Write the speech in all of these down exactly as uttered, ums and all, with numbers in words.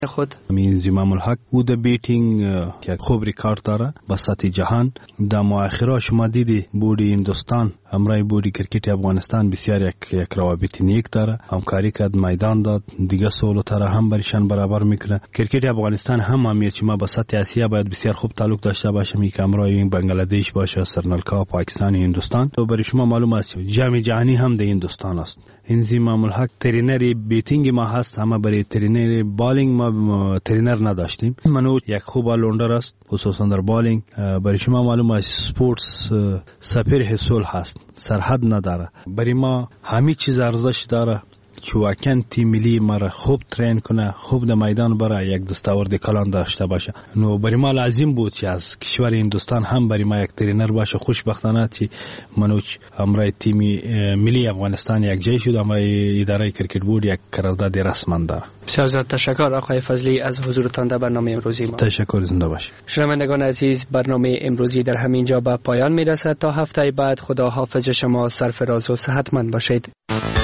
خود. امین زمام الحق او د بیټینګ که خوب ریکارد داره با سطح جهان. در مؤخرا شما دیدی بودی هندوستان امرای بودی کرکت افغانستان بسیار یک یک روابط نیک داره، همکاری کرد، میدان داد، دیگه سهولت‌ها هم برشان برابر میکنه. کرکت افغانستان هم همیشه ما با سطح آسیا باید بسیار خوب تعلق داشته باشه، می که امرای بنگلادش باشه، سریلانکا، پاکستان، هندوستان. تو برای شما معلوم است جام جهانی هم در هندوستان است. این زمام الحق ترینری بیتینگ ما هست، اما برای ترینری بالینگ ما ترینر نداشتیم. منو یک خوب آلراوندر است، خصوصا در بالینگ. برای شما معلوم است سپورتس سفیر حصول هست، سرحد نداره. برای ما همه چیز ارزش داره که واقعا تیم ملی ما را خوب ترین کنه، خوب در میدان برای یک دستاورد کلان داشته باشه. نو برای ما لازم بود که از کشور هندوستان هم برای ما یک ترینر باشه. خوشبختانه که منوچ امرای تیم ملی افغانستان یک جای شد، امرای اداره کرکت بود یک قرارداد رسمی داره. بسیار زیاد تشکر آقای فضلی از حضورتان در برنامه امروزی ما. تشکر، زنده باشید. شنوندگان عزیز، برنامه امروزی در همین جا به پایان میرسد. تا هفته بعد خدا حافظ شما، سرفراز و صحتمند باشید.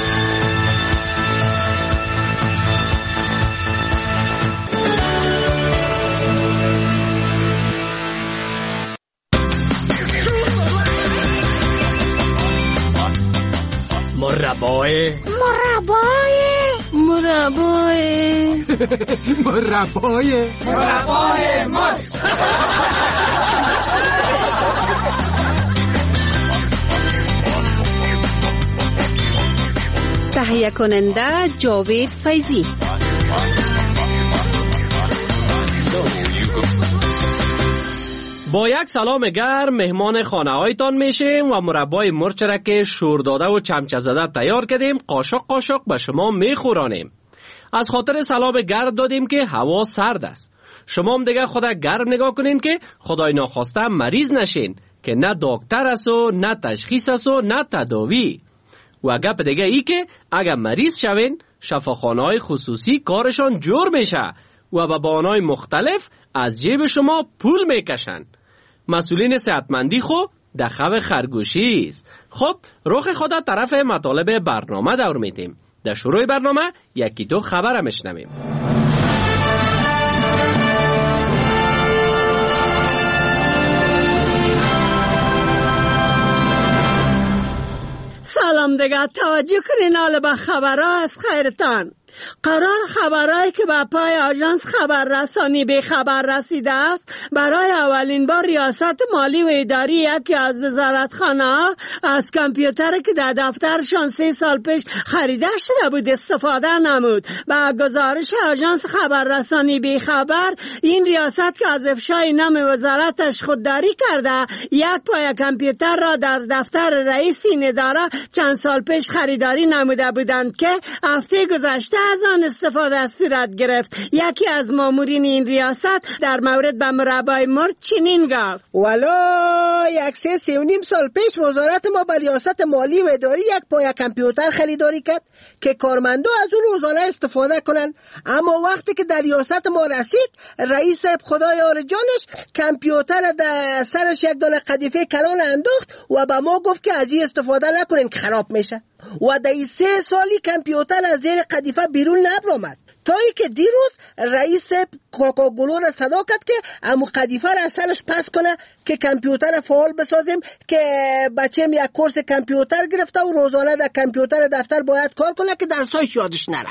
مربای مربای مربای مربای مربای مر تهیه کننده جاوید فیضی. با یک سلام گرم مهمان خانه هایتان میشیم و مربای مرچ را که شور داده و چمچه زده تیار کردیم قاشق قاشق به شما میخورانیم. از خاطر سلام گرم دادیم که هوا سرد است. شما هم دیگه خدا گرم نگاه کنین که خدای ناخواسته مریض نشین که نه دکتر است و نه تشخیص است و نه تداوی. و گپ دیگه ای که اگر مریض شوین شفاخانه های خصوصی کارشان جور میشه و به بهانه‌های مختلف از جیب شما پول میکشن. مسئولین صحتمندی خو دخو خرگوشی است. خب رخ خدا طرف مطالب برنامه دور میدیم. در شروع برنامه یکی دو خبر میشنویم. سلام دیگه، توجه کنین حالا به خبرها از خیرتان. قرار خبرهایی که به پای آژانس خبررسانی به خبر رسیده است برای اولین بار ریاست مالی و اداری یکی از وزارتخانه ها از کامپیوتری که در دفترشان سه سال پیش خریده شده بود استفاده نمود. با گزارش آژانس خبررسانی به خبر، این ریاست که از افشای نام وزارتش خودداری کرده یک پای کامپیوتر را در دفتر رئیس این اداره چند سال پیش خریداری نموده بودند که هفته گذشته از آن استفاده صورت گرفت. یکی از مامورین این ریاست در مورد به مربای مرد چنین گفت: والا یک سه سی و نیم سال پیش وزارت ما به ریاست مالی و اداری یک پای کامپیوتر خریداری کرد که کارمندا از اون روزانه استفاده کنن. اما وقتی که در ریاست ما رسید، رئیس خدای یار جانش کامپیوتر در سرش یک دانه قدیفه کلان انداخت و به ما گفت که از این استفاده نکنین که خراب میشه. و در سه سالی کامپیوتر از زیر قدیفه بیرون نبرآمد، تا ای که دیروز رئیس کوکاکولا را صدا کرد که امو قدیفه را از سرش پس کنه که کامپیوتر فعال بسازیم، که بچه‌م یک کورس کامپیوتر گرفته و روزانه در کامپیوتر دفتر باید کار کنه که درسایش یادش نره.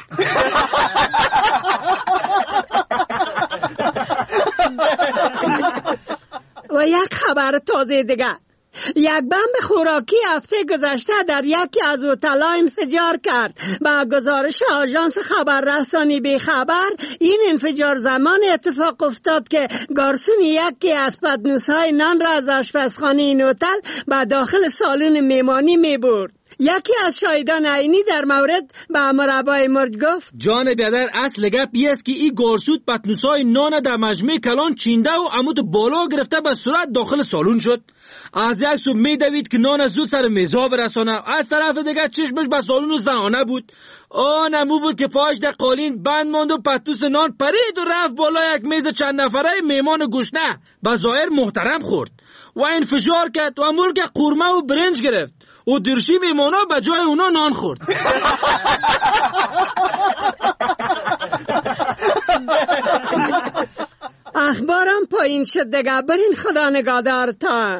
و یک خبر تازه دیگه، یک بمب خوراکی هفته گذشته در یکی از هتل‌ها انفجار کرد. با گزارش آژانس خبررسانی به خبر، این انفجار زمان اتفاق افتاد که گارسون یکی از پتنوس‌های نان را از آشپزخانه این هتل به داخل سالن میمانی می‌برد. یکی از شاهدان عینی در مورد به مربای مرد گفت: جان بیادر، اصل گپ این است که این گارسود پتنوسای نان در مجمع کلان چینده و عمود بالا گرفته به صورت داخل سالون شد. از یک سو میدوید که نان از زود سر میزها برسانه، از طرف دیگه چشمش به سالون زنانه بود. آن امو بود که پاش در قالین بند ماند و پتوس نان پرید و رفت بالا یک میز چند نفره میمان گوشنه به ظاهر محترم خورد و انفجار کرد و امور که قورمه و برنج گرفت و درشی میمانا به جای اونا نان خورد. اخبارم پایین شد دیگه، برین خدا نگهدارتان.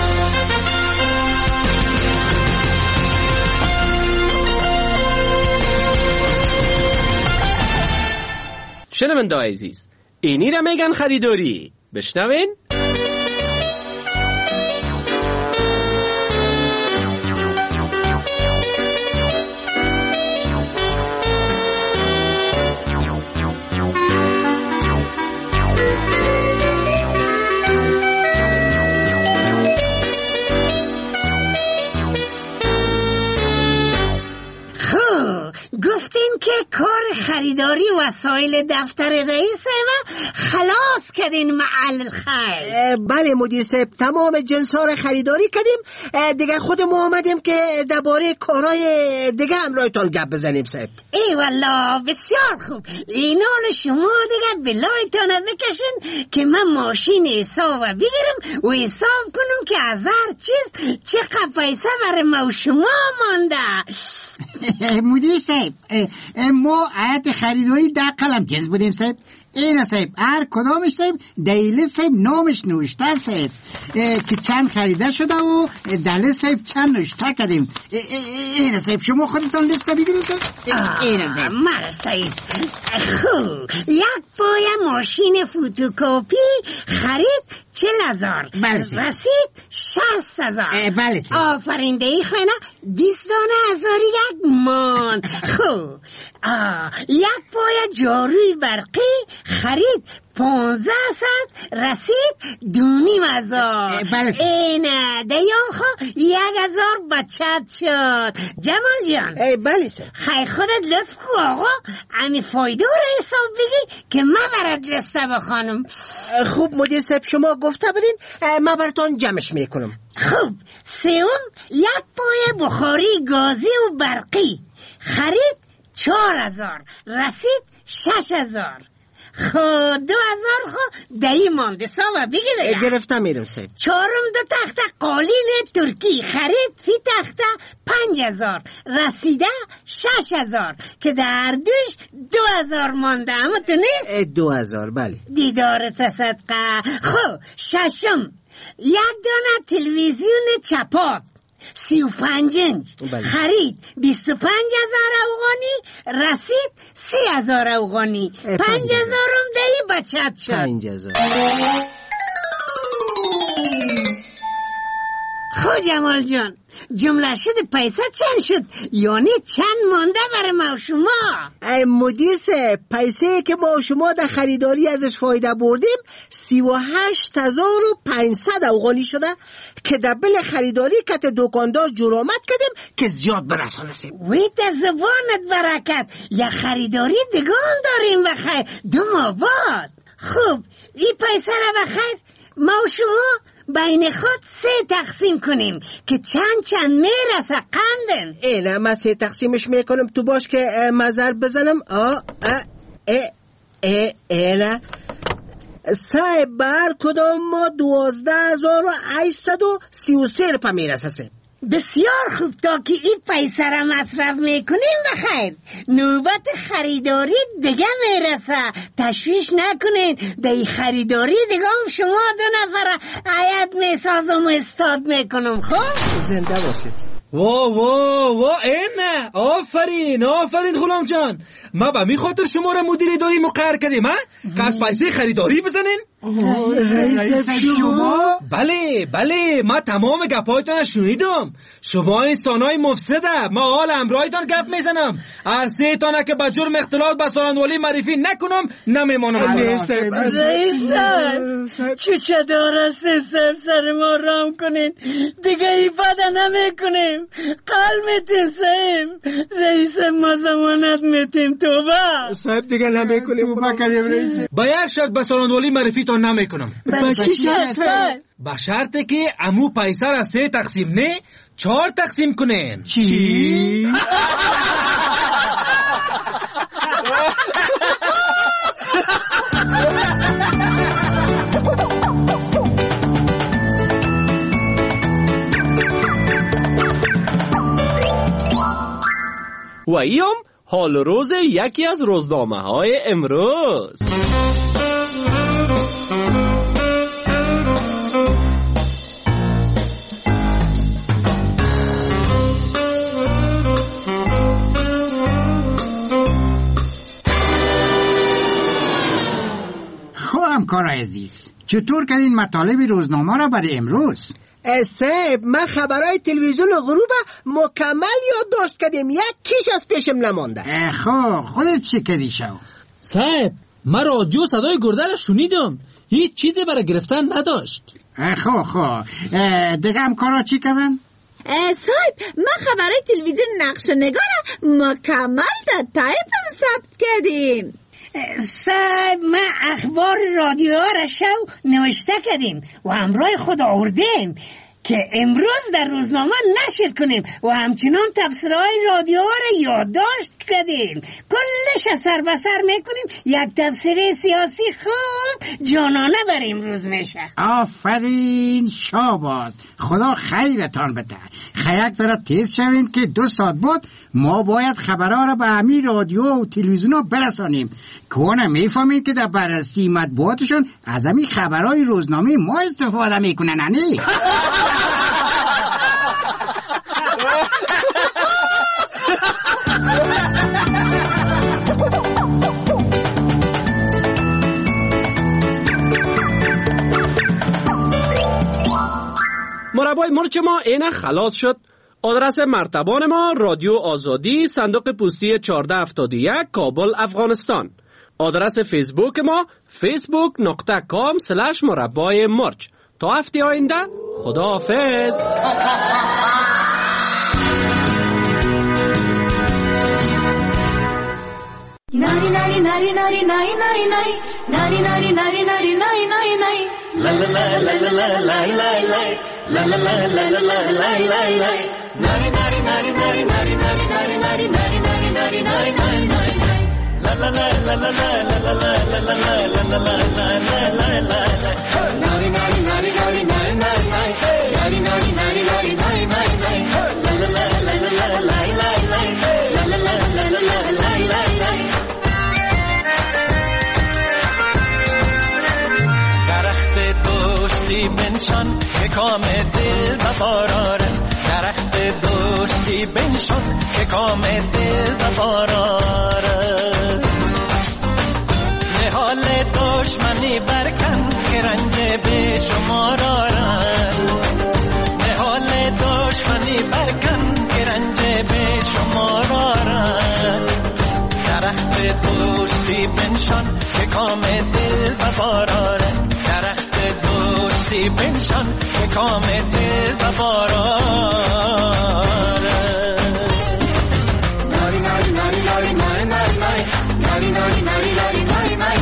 شنونده عزیز، اینی را میگن خریداری. بشنوین. گفتین که کار خریداری وسایل دفتر رئیس و خلاص کردین معل خیر. بله مدیر صاحب، تمام جنس ها را خریداری کردیم دیگه. خود ما آمدیم که درباره کارهای دیگه هم رایتان گپ بزنیم صاحب. ای والله بسیار خوب. اینال شما دیگه بلایتان بکشین که من ماشین حساب بگیرم و حساب کنم که از هر چیز چقدر پیسه برای ما و شما مانده. مدیر صاحب، ما آیت خریداری در قلم جنس بودیم صاحب. این صاحب هر کدامش صاحب دیلی صاحب نامش نوشته صاحب که چند خریده شده و دلیل صاحب چند نوشته کردیم. این صاحب شما خودتون لیست بگیرید صاحب. این صاحب مرسایید. خوب، یک پای ماشین فوتوکوپی خرید چل هزار، رسید شست هزار. بله صاحب. آفرین دی خانه بیست دانه هزار یک مان. خوب، یک پای جاروی برقی خرید پونزه ست، رسید دونیم هزار. اینه دیام خو یک هزار بچت شد. جمال جان. ای بله سر. خیلی خودت لطف کو آقا، امی فایده رو حساب بگی که من برات لسته بخوانم. خوب مدیر صاحب، شما گفته برین من براتون جمعش میکنم. خوب، سوم یک پای بخاری گازی و برقی خرید چهار هزار، رسید شش هزار. خود دو هزار خو دهی مانده ساوه بگیره. گرفته میرم صاحب. چهارم دو تخته قالیل ترکی خرید فی تخته پنج هزار، رسیده شش هزار که در دوش دو هزار مانده. اما تو نیست؟ دو هزار بله. دیدارت صدقه. خب ششم یک دانه تلویزیون چپاک سی و پنج انچ خرید بیست و پنج هزار افغانی، رسید سی هزار افغانی. پنج هزارم دهی بچت شد. پنج هزار. خب جمال جان، جمله شد پیسه چند شد؟ یعنی چند مانده برای ما و شما؟ ای مدیر صاحب، پیسه که ما و شما در خریداری ازش فایده بردیم سی و هشت هزار و پنجصد افغانی شده که در بل خریداری کت دکاندار جرامت کردیم که زیاد برسانه سیم. وی در زبانت برکت، یا خریداری دگان داریم بخیر دو ماه بعد. خوب، این پیسه را بخیر ما و شما بین خود سه تقسیم کنیم که چند چند میرسه قندن. اینه من سه تقسیمش میکنم تو باش که مزر بزنم. آ ا ا ا اینه صاحب بر کدام ما دوازده هزار و هشتصد و سی و سه روپه میرسه. بسیار خوب، تا که این پیسه را مصرف میکنیم بخیر نوبت خریداری دیگه میرسه. تشویش نکنین، دی خریداری دیگه هم شما دو نفر عیاد میسازم و استاد میکنم. خب زنده باشید. وا وا وا اینه آفرین آفرین غلام جان، ما به می خاطر شما را مدیر اداری مقرر کردیم ها که از پیسه خریداری بزنین. رئیس شما؟ بله بله، ما تمام گپایتان شنیدم. شما انسانای مفسده، ما حال امرایتان گپ میزنم. هر سه تانه که به جرم اختلاط به سالنوالی معرفی نکنم نمیمانم. رئیس چوچه داره سه سر سر ما رام کنین دیگه ایفاده نمی کنیم. قل میتیم صاحب، رئیس ما زمانت میتیم توبه صاحب دیگه نمی کنیم. با یک شرط به سالنوالی معرفی تان نمی کنم. با چی شرط؟ با شرطه که امو پیسه را سه تقسیم نه چهار تقسیم کنین. چی؟ و ایام حال روز یکی از روزنامه های امروز. همکار عزیز، چطور کردین مطالب روزنامه را برای امروز؟ صاحب، من خبرهای تلویزیون غروب مکمل یادداشت کردم، یک کیش از پیشم نمانده. خب خودت چی کردی شو؟ صاحب، من رادیو صدای گرده را شنیدم، هیچ چیزی برای گرفتن نداشت. خب خب دیگه همکارا چی کردن؟ صاحب، من خبرهای تلویزیون نقش نگار مکمل در تایپم ثبت کردیم. صاحب، ما اخبار رادیو را شو نوشته کردیم و همراه خود آوردیم که امروز در روزنامه نشر کنیم و همچنان تفسیرهای رادیو را یادداشت کردیم. کلش سر به سر میکنیم، یک تفسیر سیاسی خوب جانانه بر امروز میشه. آفرین، شاباز، خدا خیرتان بده. خیک ذره تیز شوین که دو ساعت بعد ما باید خبرها را به همین رادیو و تلویزیون ها برسانیم که اونا میفهمین که در بررسی مطبوعاتشون از همین خبرهای روزنامه ما استفاده میکنن. انی مربای مرچ ما اینه خلاص شد. آدرس مرتبان ما رادیو آزادی، صندوق پستی چهارده هفتاد و یک، کابل، افغانستان. آدرس فیسبوک ما فیسبوک نقطه کام سلش مربای مرچ. تا هفته آینده خدا حافظ. Nari nari nari nari nari nari nari nari nari nari nari nari nari nari la la la la la la la la la la la la la la la la la la nari nari nari nari nari nari nari nari nari nari nari nari nari nari la la la la la la la la la la la la la la la la la la nari nari nari nari nari nari nari nari nari nari nari nari nari la la la la la la la la la la la la la la la la دوستی بنشان که کام دل و باراره درخت دوستی بنشان که کام دل و باراره نهال دشمنی برکن که رنج به شمار آرد نهال دشمنی برکن که رنج به شمار آرد درخت دوستی بنشان که کام دل و باراره درخت دوستی بنشان که کام دل و باراره ناری ناری ناری ناری ناری ناری ناری ناری ناری ناری ناری ناری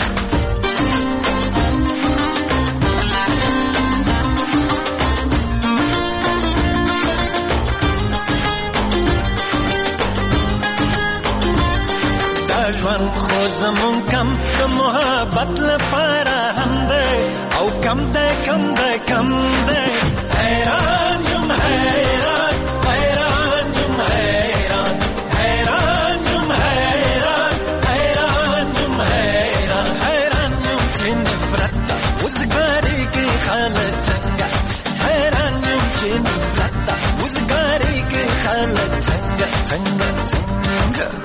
دشمن خودمون کم د محبت لپاره هم ده او کم ده کم ده کم ده حیران یم حیران حیران یم حیران حیران یم حیران حیران یم حیران حیران یم چه نفرت وزگاری که خالتنگا حیران یم چه نفرت وزگاری که خالتنگا تنگا تنگا